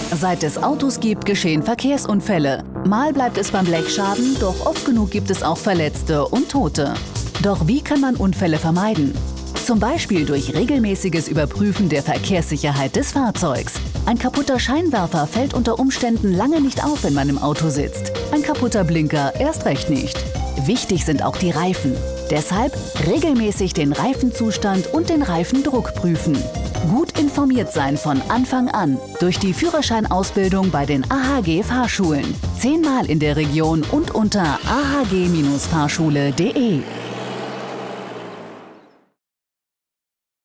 Seit es Autos gibt, geschehen Verkehrsunfälle. Mal bleibt es beim Blechschaden, doch oft genug gibt es auch Verletzte und Tote. Doch wie kann man Unfälle vermeiden? Zum Beispiel durch regelmäßiges Überprüfen der Verkehrssicherheit des Fahrzeugs. Ein kaputter Scheinwerfer fällt unter Umständen lange nicht auf, wenn man im Auto sitzt. Ein kaputter Blinker erst recht nicht. Wichtig sind auch die Reifen. Deshalb regelmäßig den Reifenzustand und den Reifendruck prüfen. Gut informiert sein von Anfang an durch die Führerscheinausbildung bei den AHG-Fahrschulen. 10-mal in der Region und unter ahg-fahrschule.de.